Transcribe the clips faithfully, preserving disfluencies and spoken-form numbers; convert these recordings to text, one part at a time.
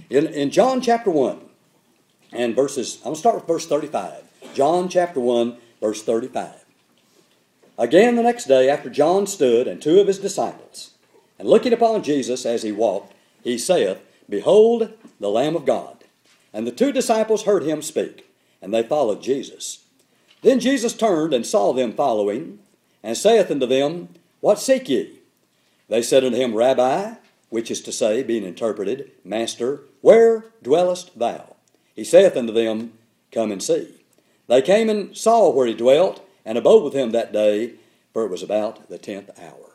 In, in John chapter one, and verses, I'm going to start with verse thirty-five. John chapter one, verse thirty-five. Again the next day, after John stood and two of his disciples, and looking upon Jesus as he walked, he saith, Behold, the Lamb of God. And the two disciples heard him speak, and they followed Jesus. Then Jesus turned and saw them following, and saith unto them, What seek ye? They said unto him, Rabbi, which is to say, being interpreted, Master, where dwellest thou? He saith unto them, Come and see. They came and saw where he dwelt, and abode with him that day, for it was about the tenth hour.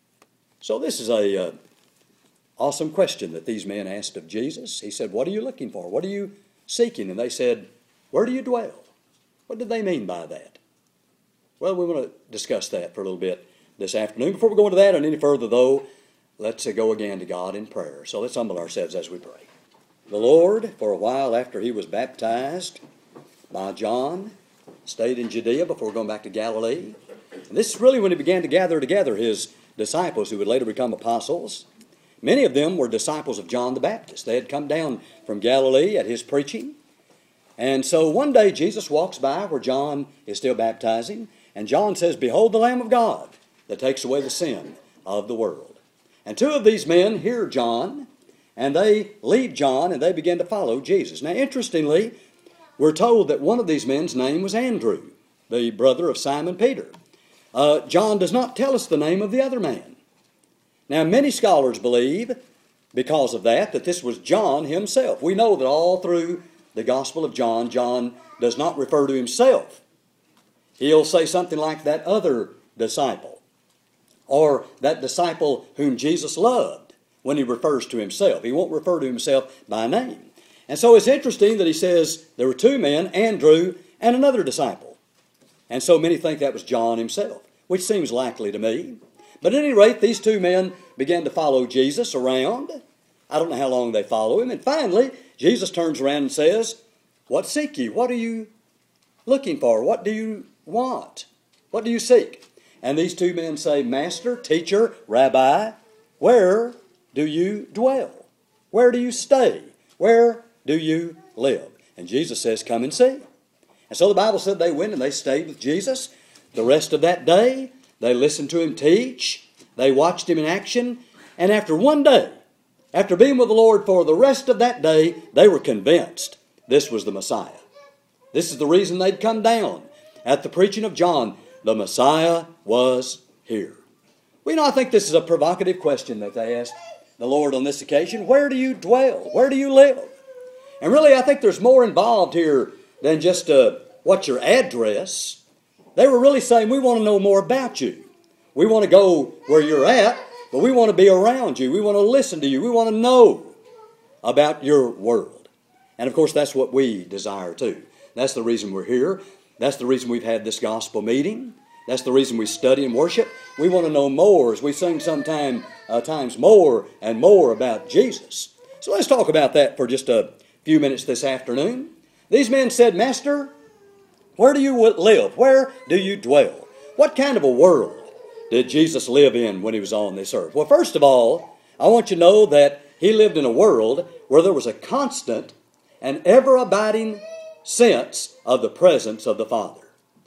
So this is a uh, awesome question that these men asked of Jesus. He said, What are you looking for? What are you seeking? And they said, Where do you dwell? What did they mean by that? Well, we want to discuss that for a little bit this afternoon. Before we go into that and any further, though, let's uh, go again to God in prayer. So let's humble ourselves as we pray. The Lord, for a while after he was baptized by John, stayed in Judea before going back to Galilee. And this is really when he began to gather together his disciples who would later become apostles. Many of them were disciples of John the Baptist. They had come down from Galilee at his preaching. And so one day Jesus walks by where John is still baptizing, and John says, Behold the Lamb of God that takes away the sin of the world. And two of these men hear John, and they leave John, and they begin to follow Jesus. Now, interestingly, we're told that one of these men's name was Andrew, the brother of Simon Peter. Uh, John does not tell us the name of the other man. Now, many scholars believe, because of that, that this was John himself. We know that all through the Gospel of John, John does not refer to himself. He'll say something like that other disciple, or that disciple whom Jesus loved when he refers to himself. He won't refer to himself by name. And so it's interesting that he says there were two men, Andrew and another disciple. And so many think that was John himself, which seems likely to me. But at any rate, these two men began to follow Jesus around. I don't know how long they follow him. And finally, Jesus turns around and says, What seek ye? What are you looking for? What do you want? What do you seek? And these two men say, Master, teacher, rabbi, where do you dwell? Where do you stay? Where do you live? And Jesus says, Come and see. And so the Bible said they went and they stayed with Jesus. The rest of that day, they listened to him teach. They watched him in action. And after one day, after being with the Lord for the rest of that day, they were convinced this was the Messiah. This is the reason they'd come down at the preaching of John. The Messiah was here. Well, you know, I think this is a provocative question that they asked the Lord on this occasion. Where do you dwell? Where do you live? And really, I think there's more involved here than just uh, what's your address. They were really saying, we want to know more about you. We want to go where you're at, but we want to be around you. We want to listen to you. We want to know about your world. And of course, that's what we desire too. That's the reason we're here. That's the reason we've had this gospel meeting. That's the reason we study and worship. We want to know more, as we sing sometimes uh, times more and more about Jesus. So let's talk about that for just a few minutes this afternoon. These men said, Master, where do you live? Where do you dwell? What kind of a world did Jesus live in when he was on this earth? Well, first of all, I want you to know that he lived in a world where there was a constant and ever-abiding sense of the presence of the Father.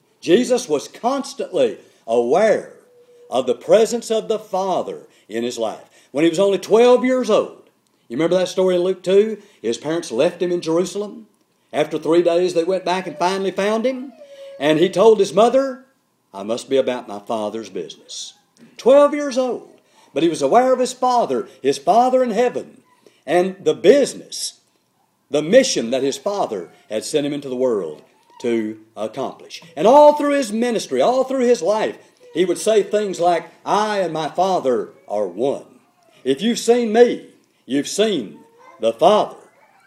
Jesus was constantly aware of the presence of the Father in his life. When he was only twelve years old, you remember that story in Luke two? His parents left him in Jerusalem. After three days, they went back and finally found him. And he told his mother, I must be about my Father's business. Twelve years old. But he was aware of his Father, his Father in heaven, and the business, the mission that his Father had sent him into the world to accomplish. And all through his ministry, all through his life, he would say things like, I and my Father are one. If you've seen me, you've seen the Father.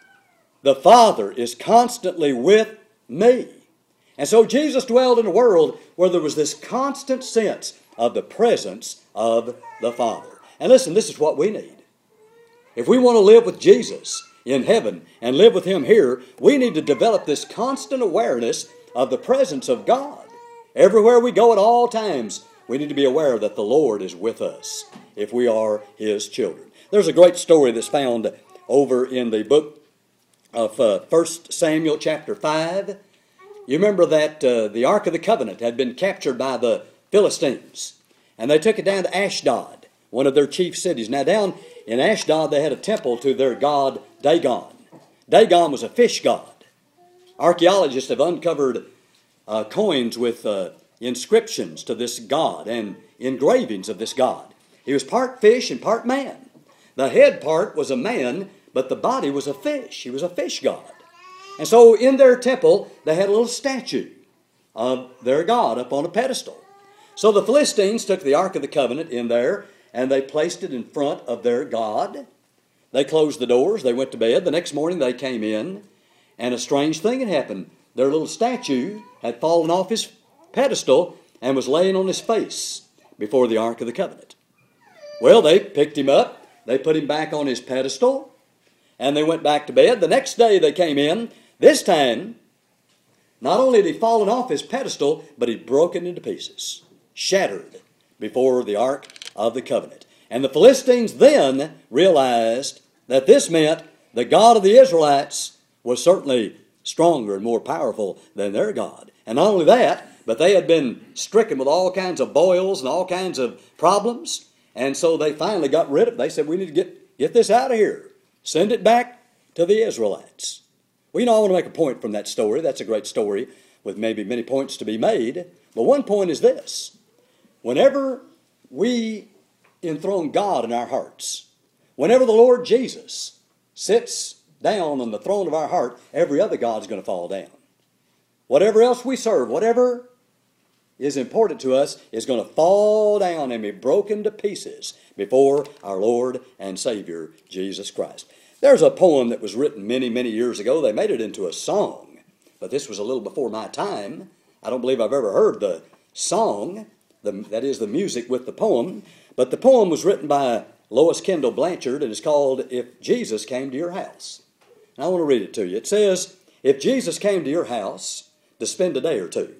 The Father is constantly with me. And so Jesus dwelled in a world where there was this constant sense of the presence of the Father. And listen, this is what we need. If we want to live with Jesus in heaven and live with him here, we need to develop this constant awareness of the presence of God. Everywhere we go at all times, we need to be aware that the Lord is with us if we are his children. There's a great story that's found over in the book of uh, First Samuel chapter five. You remember that uh, the Ark of the Covenant had been captured by the Philistines, and they took it down to Ashdod, one of their chief cities. Now down in Ashdod they had a temple to their god Dagon. Dagon was a fish god. Archaeologists have uncovered uh, coins with uh, inscriptions to this god and engravings of this god. He was part fish and part man. The head part was a man, but the body was a fish. He was a fish god. And so in their temple, they had a little statue of their god up on a pedestal. So the Philistines took the Ark of the Covenant in there, and they placed it in front of their god. They closed the doors. They went to bed. The next morning they came in, and a strange thing had happened. Their little statue had fallen off his pedestal and was laying on his face before the Ark of the Covenant. Well, they picked him up. They put him back on his pedestal, and they went back to bed. The next day they came in. This time, not only had he fallen off his pedestal, but he'd broken into pieces, shattered before the Ark of the Covenant. And the Philistines then realized that this meant the God of the Israelites was certainly stronger and more powerful than their God. And not only that, but they had been stricken with all kinds of boils and all kinds of problems. And so they finally got rid of it. They said, we need to get, get this out of here. Send it back to the Israelites. Well, you know, I want to make a point from that story. That's a great story with maybe many points to be made. But one point is this. Whenever we enthrone God in our hearts, whenever the Lord Jesus sits down on the throne of our heart, every other God is going to fall down. Whatever else we serve, whatever is important to us is going to fall down and be broken to pieces before our Lord and Savior, Jesus Christ. There's a poem that was written many, many years ago. They made it into a song, but this was a little before my time. I don't believe I've ever heard the song, the, that is the music with the poem, but the poem was written by Lois Kendall Blanchard, and it's called If Jesus Came to Your House. And I want to read it to you. It says, if Jesus came to your house to spend a day or two,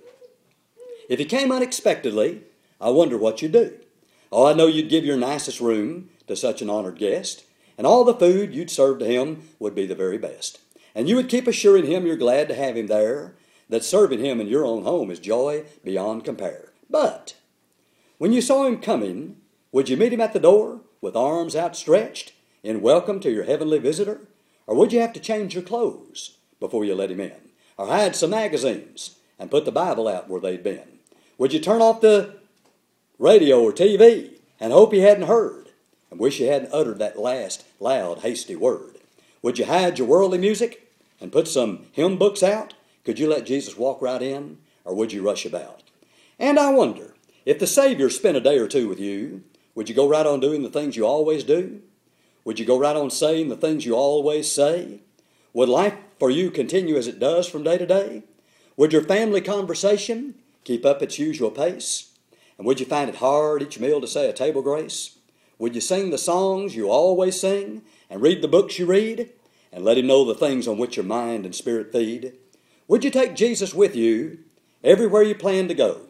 if he came unexpectedly, I wonder what you'd do. Oh, I know you'd give your nicest room to such an honored guest, and all the food you'd serve to him would be the very best. And you would keep assuring him you're glad to have him there, that serving him in your own home is joy beyond compare. But when you saw him coming, would you meet him at the door with arms outstretched in welcome to your heavenly visitor? Or would you have to change your clothes before you let him in? Or hide some magazines and put the Bible out where they'd been? Would you turn off the radio or T V and hope he hadn't heard and wish you hadn't uttered that last loud, hasty word? Would you hide your worldly music and put some hymn books out? Could you let Jesus walk right in, or would you rush about? And I wonder, if the Savior spent a day or two with you, would you go right on doing the things you always do? Would you go right on saying the things you always say? Would life for you continue as it does from day to day? Would your family conversation keep up its usual pace? And would you find it hard each meal to say a table grace? Would you sing the songs you always sing and read the books you read and let him know the things on which your mind and spirit feed? Would you take Jesus with you everywhere you plan to go?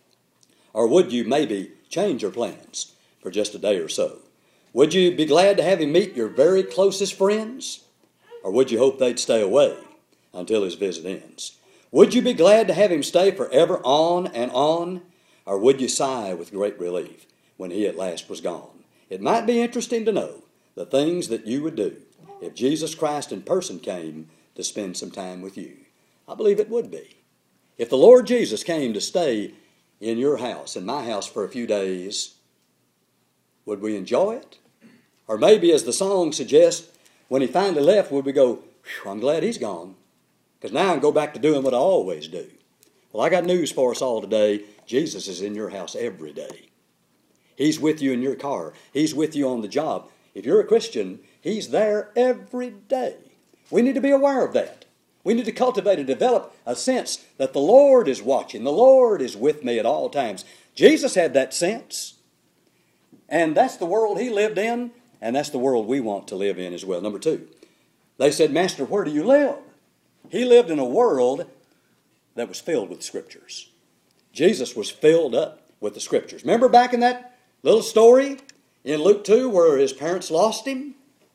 Or would you maybe change your plans for just a day or so? Would you be glad to have him meet your very closest friends? Or would you hope they'd stay away until his visit ends? Would you be glad to have him stay forever on and on? Or would you sigh with great relief when he at last was gone? It might be interesting to know the things that you would do if Jesus Christ in person came to spend some time with you. I believe it would be. If the Lord Jesus came to stay in your house, in my house for a few days, would we enjoy it? Or maybe, as the song suggests, when he finally left, would we go, I'm glad he's gone, because now I can go back to doing what I always do. Well, I got news for us all today. Jesus is in your house every day. He's with you in your car. He's with you on the job. If you're a Christian, he's there every day. We need to be aware of that. We need to cultivate and develop a sense that the Lord is watching. The Lord is with me at all times. Jesus had that sense. And that's the world he lived in, and that's the world we want to live in as well. Number two, they said, Master, where do you live? He lived in a world that was filled with Scriptures. Jesus was filled up with the Scriptures. Remember back in that little story in Luke two where his parents lost him?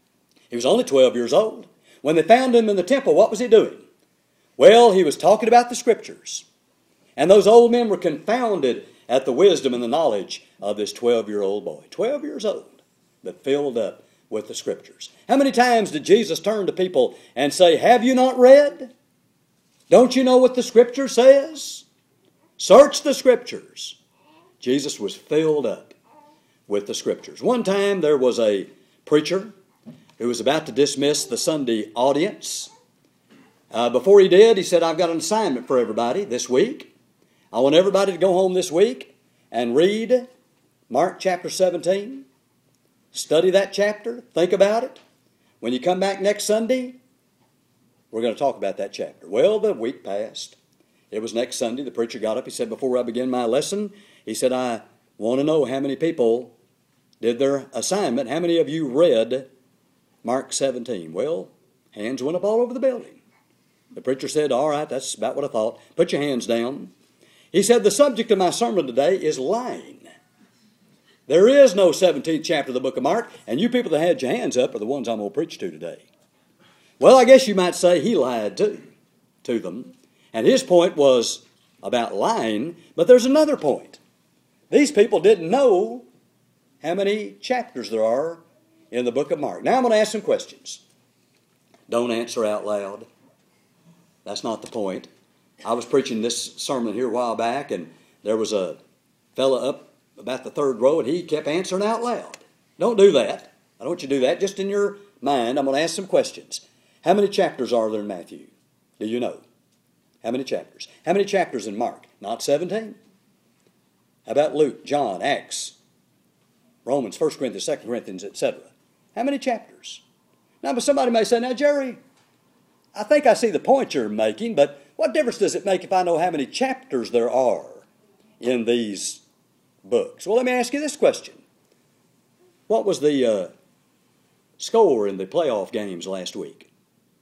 He was only twelve years old. When they found him in the temple, what was he doing? Well, he was talking about the Scriptures. And those old men were confounded at the wisdom and the knowledge of this twelve-year-old boy. twelve years old, but filled up with the Scriptures. How many times did Jesus turn to people and say, have you not read? Don't you know what the Scripture says? Search the Scriptures. Jesus was filled up with the Scriptures. One time there was a preacher who was about to dismiss the Sunday audience. Uh, before he did, he said, I've got an assignment for everybody this week. I want everybody to go home this week and read Mark chapter seventeen. Study that chapter. Think about it. When you come back next Sunday, we're going to talk about that chapter. Well, the week passed. It was next Sunday. The preacher got up. He said, before I begin my lesson, he said, I want to know how many people did their assignment. How many of you read Mark seventeen? Well, hands went up all over the building. The preacher said, all right, that's about what I thought. Put your hands down. He said, the subject of my sermon today is lying. There is no seventeenth chapter of the book of Mark, and you people that had your hands up are the ones I'm going to preach to today. Well, I guess you might say he lied too, to them. And his point was about lying, but there's another point. These people didn't know how many chapters there are in the book of Mark. Now I'm going to ask some questions. Don't answer out loud. That's not the point. I was preaching this sermon here a while back, and there was a fella up about the third row, and he kept answering out loud. Don't do that. I don't want you to do that. Just in your mind, I'm going to ask some questions. How many chapters are there in Matthew? Do you know? How many chapters? How many chapters in Mark? Not seventeen. How about Luke, John, Acts, Romans, First Corinthians, Second Corinthians, et cetera? How many chapters? Now, but somebody may say, now, Jerry, I think I see the point you're making, but what difference does it make if I know how many chapters there are in these books? Well, let me ask you this question. What was the uh, score in the playoff games last week?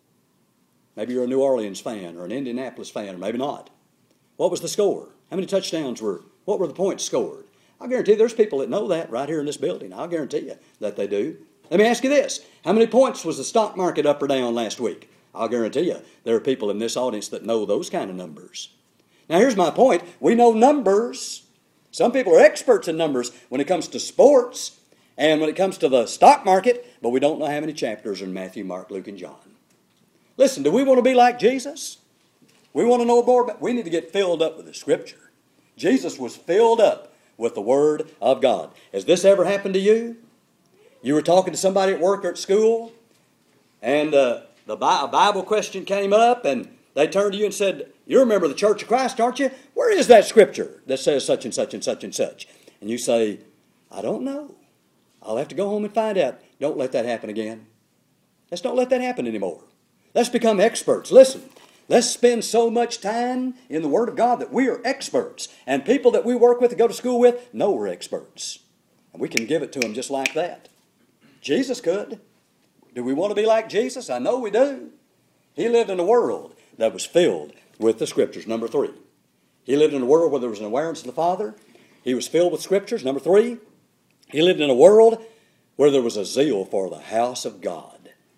Maybe you're a New Orleans fan or an Indianapolis fan, or maybe not. What was the score? How many touchdowns were, what were the points scored? I'll guarantee there's people that know that right here in this building. I'll guarantee you that they do. Let me ask you this. How many points was the stock market up or down last week? I'll guarantee you there are people in this audience that know those kind of numbers. Now, here's my point. We know numbers. Some people are experts in numbers when it comes to sports and when it comes to the stock market, but we don't know how many chapters are in Matthew, Mark, Luke, and John. Listen, do we want to be like Jesus? We want to know more about, we need to get filled up with the Scripture. Jesus was filled up with the Word of God. Has this ever happened to you? You were talking to somebody at work or at school, and uh, the Bi- a Bible question came up, and they turned to you and said, you're a member of the Church of Christ, aren't you? Where is that Scripture that says such and such and such and such? And you say, I don't know. I'll have to go home and find out. Don't let that happen again. Let's don't let that happen anymore. Let's become experts. Listen, let's spend so much time in the Word of God that we are experts. And people that we work with and go to school with know we're experts. And we can give it to them just like that. Jesus could. Do we want to be like Jesus? I know we do. He lived in a world that was filled with the Scriptures. Number three. He lived in a world where there was an awareness of the Father. He was filled with Scriptures. Number three. He lived in a world where there was a zeal for the house of God.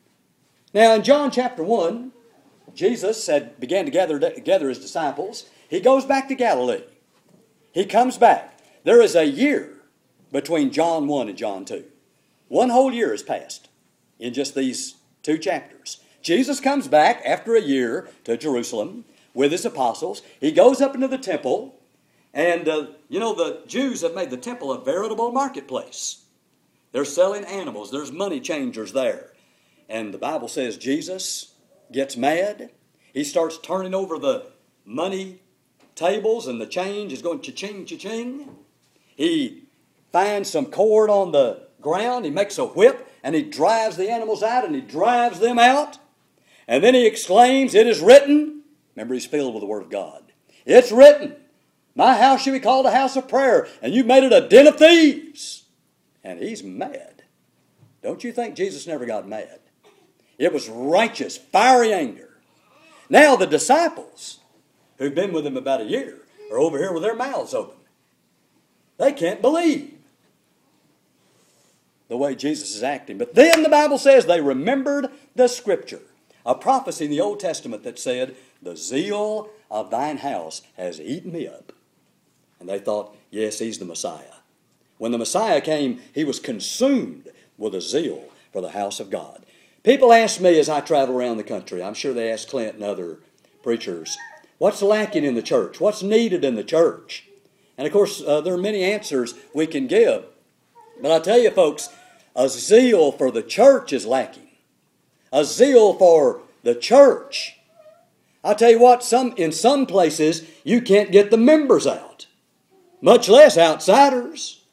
Now, in John chapter one, Jesus had began to gather, gather his disciples. He goes back to Galilee. He comes back. There is a year between John one and John two. One whole year has passed in just these two chapters. Jesus comes back after a year to Jerusalem with his apostles. He goes up into the temple, and uh, you know, the Jews have made the temple a veritable marketplace. They're selling animals. There's money changers there. And the Bible says Jesus gets mad. He starts turning over the money tables, and the change is going cha-ching, cha-ching. He finds some cord on the ground. He makes a whip, and he drives the animals out, and he drives them out. And then he exclaims, it is written. Remember, he's filled with the Word of God. It's written. My house shall be called a house of prayer, and you made it a den of thieves. And he's mad. Don't you think Jesus never got mad? It was righteous, fiery anger. Now the disciples, who've been with him about a year, are over here with their mouths open. They can't believe the way Jesus is acting. But then the Bible says they remembered the Scripture, a prophecy in the Old Testament that said, the zeal of thine house has eaten me up. And they thought, yes, he's the Messiah. When the Messiah came, he was consumed with a zeal for the house of God. People ask me as I travel around the country, I'm sure they ask Clint and other preachers, what's lacking in the church? What's needed in the church? And of course, uh, there are many answers we can give. But I tell you folks, a zeal for the church is lacking. A zeal for the church. I'll tell you what, some in some places you can't get the members out, much less outsiders.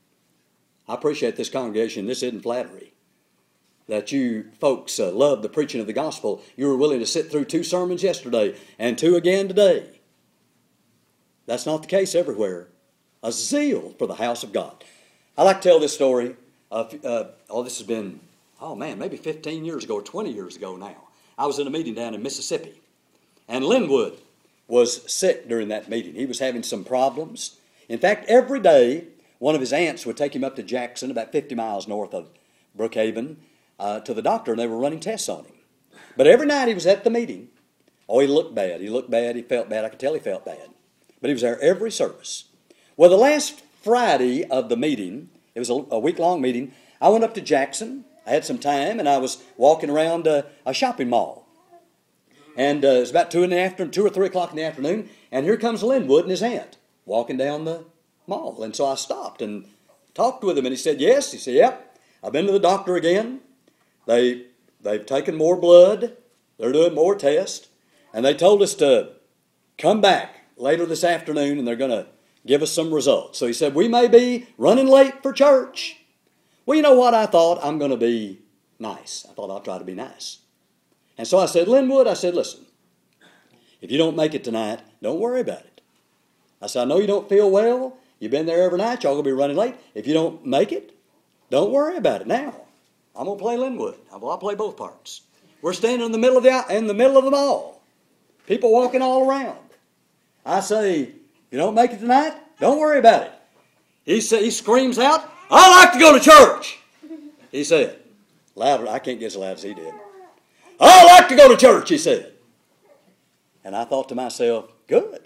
I appreciate this congregation. This isn't flattery. That you folks uh, love the preaching of the gospel. You were willing to sit through two sermons yesterday and two again today. That's not the case everywhere. A zeal for the house of God. I like to tell this story. Uh, uh, oh, this has been, oh man, maybe fifteen years ago or twenty years ago now. I was in a meeting down in Mississippi. And Linwood was sick during that meeting. He was having some problems. In fact, every day, one of his aunts would take him up to Jackson, about fifty miles north of Brookhaven, uh, to the doctor, and they were running tests on him. But every night he was at the meeting. Oh, he looked bad. He looked bad. He felt bad. I could tell he felt bad. But he was there every service. Well, the last Friday of the meeting, it was a, a week-long meeting, I went up to Jackson. I had some time, and I was walking around uh, a shopping mall. And uh, it was about two in the afternoon, two or three o'clock in the afternoon, and here comes Linwood and his aunt walking down the mall. And so I stopped and talked with him, and he said, yes. He said, yep, I've been to the doctor again. They, they've taken more blood. They're doing more tests. And they told us to come back later this afternoon, and they're going to give us some results. So he said, we may be running late for church. Well, you know what? I thought I'm going to be nice. I thought I'll try to be nice. And so I said, Linwood, I said, listen, if you don't make it tonight, don't worry about it. I said, I know you don't feel well. You've been there every night. Y'all going to be running late. If you don't make it, don't worry about it. Now, I'm going to play Linwood. I'll play both parts. We're standing in the middle of the in the middle of the mall. People walking all around. I say, you don't make it tonight? Don't worry about it. He say, he screams out, I like to go to church. He said, louder. I can't get as loud as he did. I like to go to church, he said. And I thought to myself, good.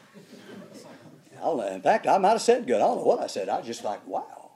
I don't know. In fact, I might have said good. I don't know what I said. I was just like, wow.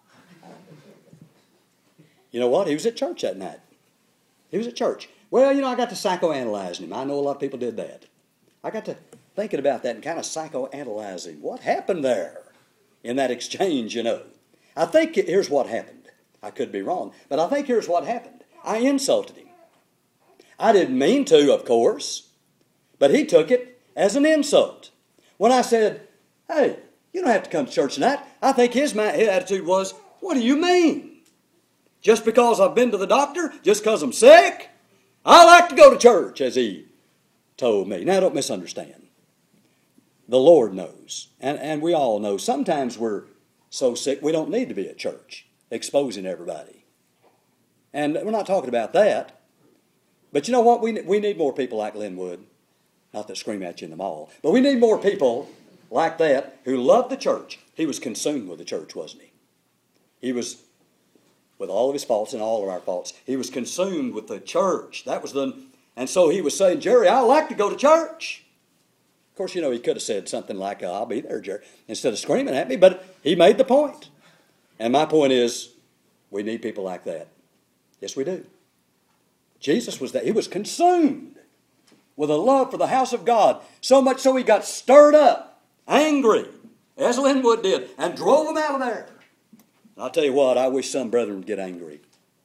You know what? He was at church that night. He was at church. Well, you know, I got to psychoanalyzing him. I know a lot of people did that. I got to thinking about that and kind of psychoanalyzing. What happened there in that exchange, you know? I think here's what happened. I could be wrong, but I think here's what happened. I insulted him. I didn't mean to, of course, but he took it as an insult. When I said, hey, you don't have to come to church tonight, I think his, his attitude was, what do you mean? Just because I've been to the doctor? Just because I'm sick? I like to go to church, as he told me. Now, don't misunderstand. The Lord knows, and, and we all know. Sometimes we're so sick we don't need to be at church, exposing everybody. And we're not talking about that. But you know what? We, we need more people like Linwood. Not that scream at you in the mall. But we need more people like that who love the church. He was consumed with the church, wasn't he? He was, with all of his faults and all of our faults, he was consumed with the church. That was the, and so he was saying, Jerry, I like to go to church. Of course, you know, he could have said something like, I'll be there, Jerry, instead of screaming at me, but he made the point. And my point is, we need people like that. Yes, we do. Jesus was that. He was consumed with a love for the house of God, so much so he got stirred up, angry, as Linwood did, and drove them out of there. And I'll tell you what, I wish some brethren would get angry.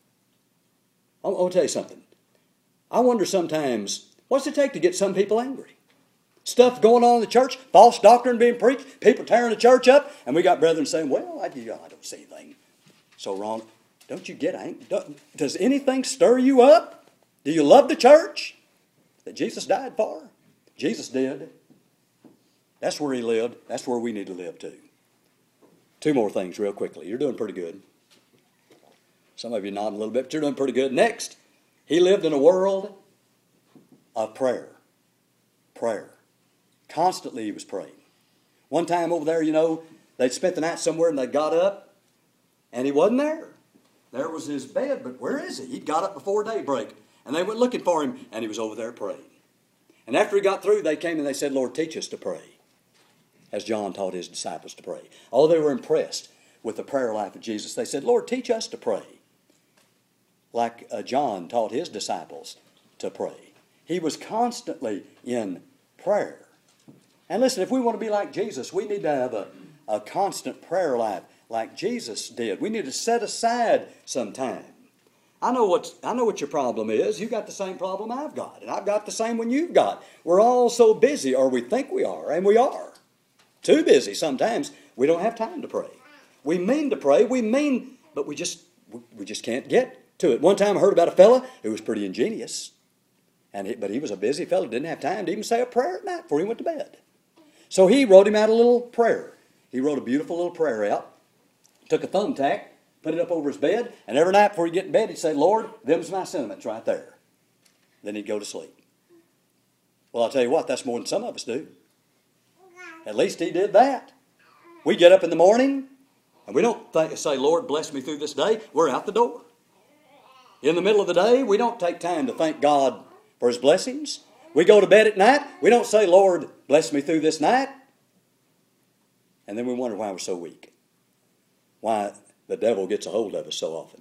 I'll, I'll tell you something. I wonder sometimes, what's it take to get some people angry? Stuff going on in the church, false doctrine being preached, people tearing the church up, and we got brethren saying, well, I, I don't see anything so wrong. Don't you get angry? Don't, does anything stir you up? Do you love the church that Jesus died for? Jesus did. That's where he lived. That's where we need to live too. Two more things real quickly. You're doing pretty good. Some of you nodding a little bit, but you're doing pretty good. Next, he lived in a world of prayer. Prayer. Constantly he was praying. One time over there, you know, they'd spent the night somewhere and they got up and he wasn't there. there was his bed, but where is he? He'd got up before daybreak, and they went looking for him, and he was over there praying. And after he got through, they came and they said, Lord, teach us to pray, as John taught his disciples to pray. Oh, they were impressed with the prayer life of Jesus. They said, Lord, teach us to pray, like uh, John taught his disciples to pray. He was constantly in prayer. And listen, if we want to be like Jesus, we need to have a, a constant prayer life like Jesus did. We need to set aside some time. I know what I know what your problem is. You've got the same problem I've got, and I've got the same one you've got. We're all so busy, or we think we are, and we are. Too busy sometimes. We don't have time to pray. We mean to pray, we mean, but we just we just can't get to it. One time I heard about a fella who was pretty ingenious, and he, but he was a busy fella, didn't have time to even say a prayer at night before he went to bed. So he wrote him out a little prayer. He wrote a beautiful little prayer out, took a thumbtack, put it up over his bed, and every night before he'd get in bed, he'd say, Lord, them's my sentiments right there. Then he'd go to sleep. Well, I'll tell you what, that's more than some of us do. At least he did that. We get up in the morning, and we don't think, say, Lord, bless me through this day. We're out the door. In the middle of the day, we don't take time to thank God for his blessings. We go to bed at night. We don't say, Lord, bless me through this night. And then we wonder why we're so weak. Why the devil gets a hold of us so often.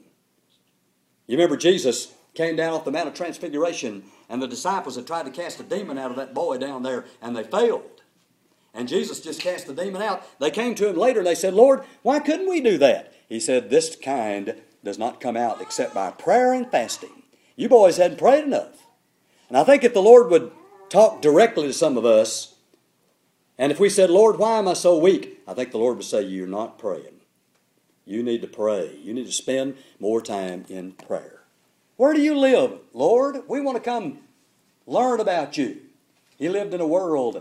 You remember Jesus came down off the Mount of Transfiguration, and the disciples had tried to cast a demon out of that boy down there, and they failed. And Jesus just cast the demon out. They came to him later, and they said, Lord, why couldn't we do that? He said, this kind does not come out except by prayer and fasting. You boys hadn't prayed enough. And I think if the Lord would talk directly to some of us, and if we said, Lord, why am I so weak? I think the Lord would say, you're not praying. You need to pray. You need to spend more time in prayer. Where do you live, Lord? We want to come learn about you. He lived in a world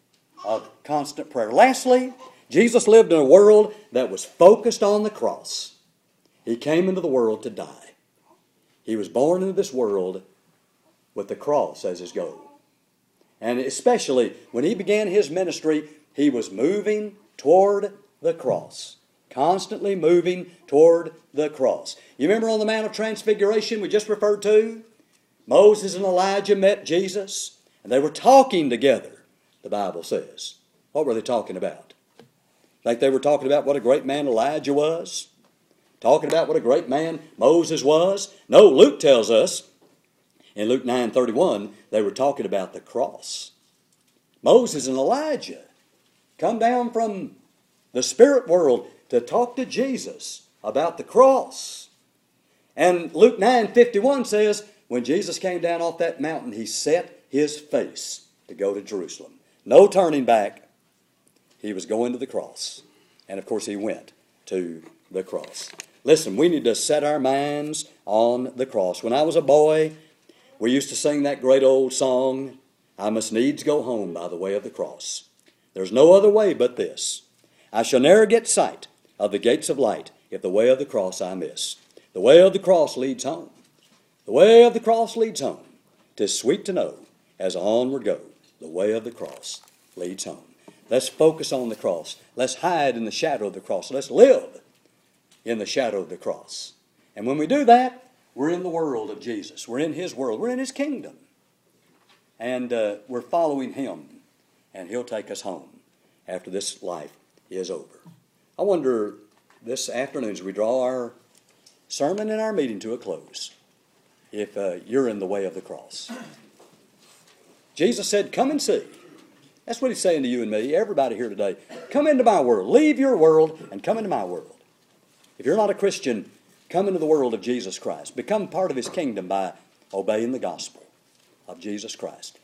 of constant prayer. Lastly, Jesus lived in a world that was focused on the cross. He came into the world to die. He was born into this world with the cross as his goal. And especially when he began his ministry, he was moving toward the cross. Constantly moving toward the cross. You remember on the Mount of Transfiguration we just referred to? Moses and Elijah met Jesus, and they were talking together, the Bible says. What were they talking about? Like they were talking about what a great man Elijah was? Talking about what a great man Moses was? No, Luke tells us, in Luke nine thirty-one, they were talking about the cross. Moses and Elijah come down from the spirit world to talk to Jesus about the cross. And Luke nine fifty-one says, when Jesus came down off that mountain, he set his face to go to Jerusalem. No turning back. He was going to the cross. And of course he went to the cross. Listen, we need to set our minds on the cross. When I was a boy, we used to sing that great old song, I must needs go home by the way of the cross. There's no other way but this. I shall ne'er get sight of the gates of light if the way of the cross I miss. The way of the cross leads home. The way of the cross leads home. 'Tis sweet to know, as onward go, the way of the cross leads home. Let's focus on the cross. Let's hide in the shadow of the cross. Let's live in the shadow of the cross. And when we do that, we're in the world of Jesus. We're in his world. We're in his kingdom. And uh, we're following him. And he'll take us home after this life is over. I wonder this afternoon as we draw our sermon and our meeting to a close, if uh, you're in the way of the cross. Jesus said, come and see. That's what he's saying to you and me, everybody here today. Come into my world. Leave your world and come into my world. If you're not a Christian, come into the world of Jesus Christ. Become part of his kingdom by obeying the gospel of Jesus Christ.